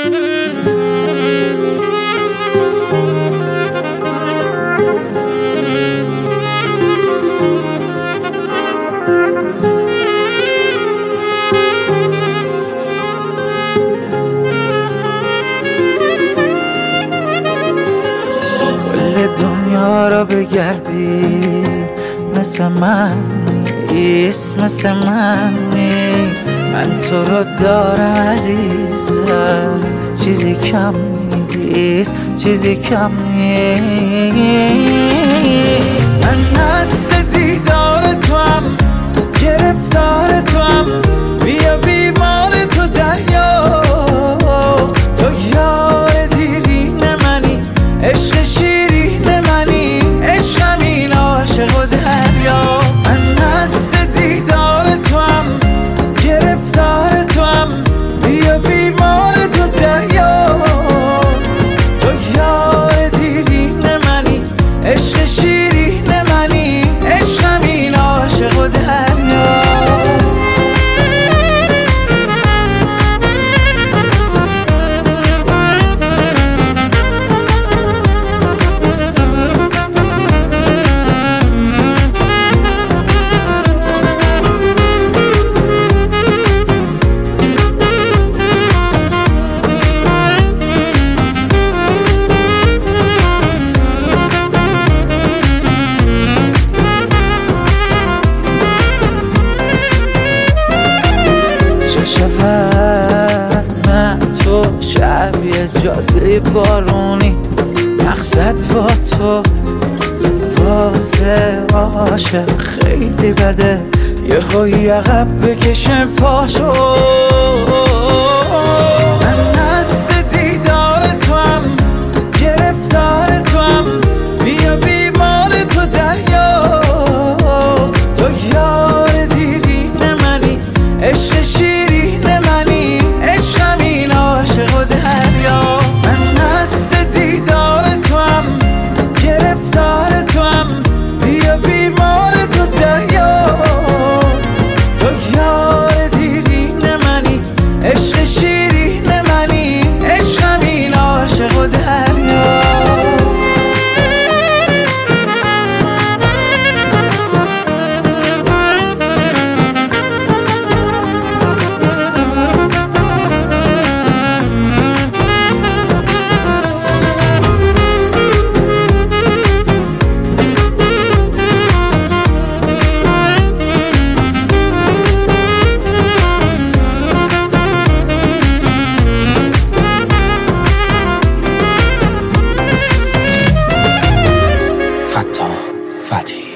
دنیا را بگردی مثل من نیست، مثل من نیست. من تو رو دارم عزیزم، چیزی کم نیست، چیزی کم نیست. من حس دیدار تو هم، گرفتار تو هم، بیا بیمار تو دریا. تو یار دیرین منی، عشق شیرین منی، عشقم این عاشق و دریا. من حس دیدار تو هم، گرفتار تو هم، بیا بیمار تو دریا. تو یار دیرین منی، عشق شیرین منی، عشقم این عاشق و دریا. من تو شبیه جاده بارونی، مقصد با تو واسه عاشق خیلی بده، یهو عقب بکشم پاشو. من حس دیدار تو هم، گرفتار تو هم، بیا بیمار تو دریا. تو یار دیرین منی، عشق شیرین منی، عشقم این عاشق و دریا. من حس دیدار تو هم، گرفتار تو هم، بیا بیمار تو دریا. تو یار دیرین منی، عشق شیرین منی، عشقم این عاشق و دریا. Fatih